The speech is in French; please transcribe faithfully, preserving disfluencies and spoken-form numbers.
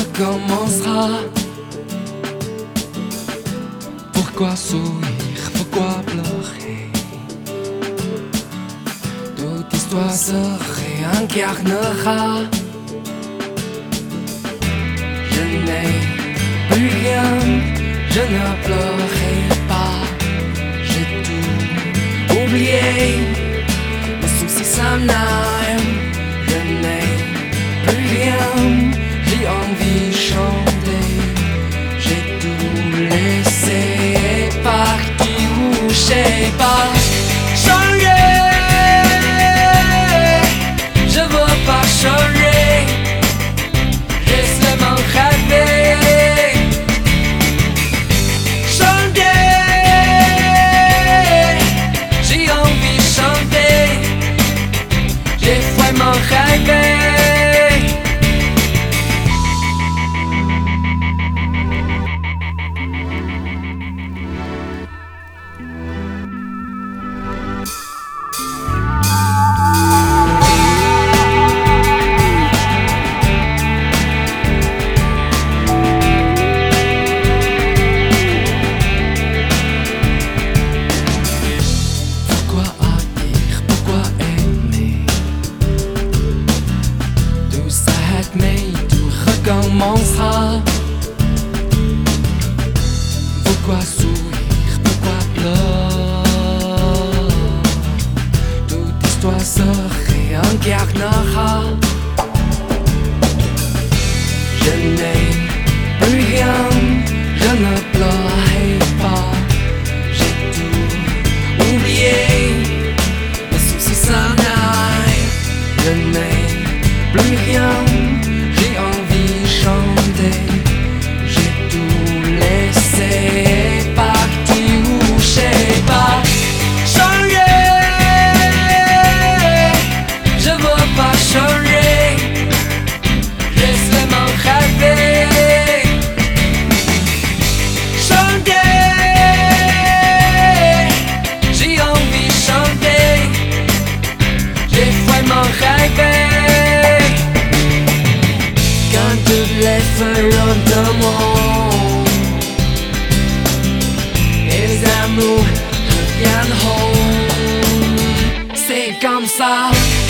recommencera. Pourquoi sourire, pourquoi pleurer? Toute histoire se réincarnera. Je n'ai plus rien, je ne pleurerai pas. J'ai tout oublié, mes soucis s'en aillent. Je n'ai plus rien, j'ai envie de chanter. J'ai tout laissé partir ou je sais pas. Changer, je veux pas changer, j'ai seulement rêvé. Chanter, j'ai envie de chanter, j'ai vraiment rêvé. Mais tout recommencera. Pourquoi sourire, pourquoi pleurer? Toute histoire se réincarnera. Je n'ai plus rien, je ne pleurerai pas. J'ai tout oublié, mes soucis s'en aillent. Je n'ai plus rien, j'ai envie de chanter, j'ai tout laissé partir ou je sais pas. Changer, je veux pas changer, j'ai seulement rêvé. Chanter, j'ai envie de chanter, j'ai vraiment rêvé. Toutes les feuilles de monde et les amours reviennent home. C'est comme ça.